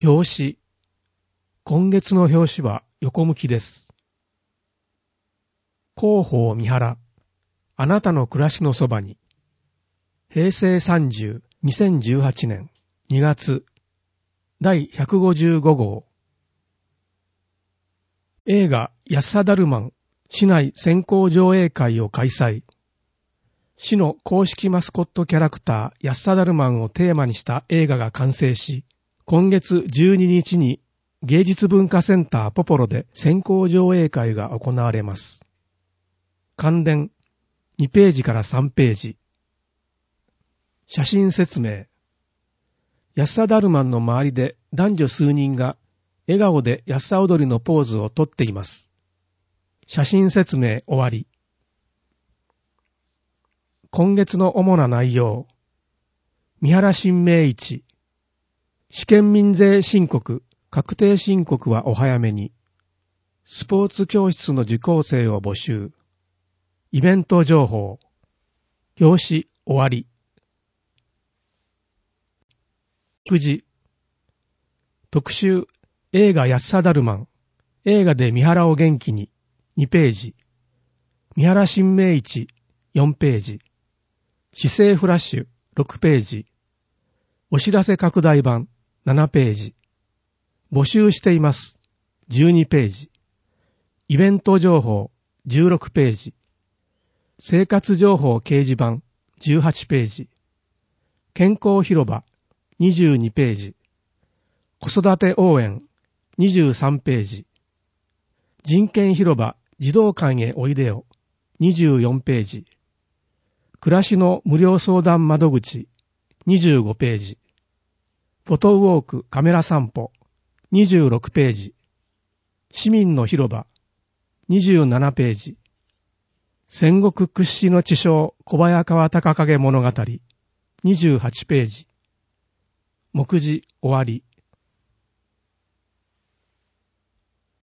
表紙。今月の表紙は横向きです。広報三原。あなたの暮らしのそばに。平成30、2018年2月。第155号。映画安田ダルマン市内先行上映会を開催。市の公式マスコットキャラクター安田ダルマンをテーマにした映画が完成し、今月12日に芸術文化センターポポロで先行上映会が行われます。関連2ページから3ページ。写真説明。安田ダルマンの周りで男女数人が笑顔で安田踊りのポーズをとっています。写真説明終わり。今月の主な内容。三原新明一。試験民税申告、確定申告はお早めに。スポーツ教室の受講生を募集。イベント情報。表紙終わり。9時。特集映画安田ダルマン。映画で三原を元気に。2ページ。三原新明一4ページ。市政フラッシュ6ページ。お知らせ拡大版7ページ。募集しています12ページ。イベント情報16ページ。生活情報掲示板18ページ。健康広場22ページ。子育て応援23ページ。人権広場児童館へおいでよ24ページ。暮らしの無料相談窓口25ページ。フォトウォークカメラ散歩26ページ。市民の広場27ページ。戦国屈指の知将小早川隆景物語28ページ。目次終わり。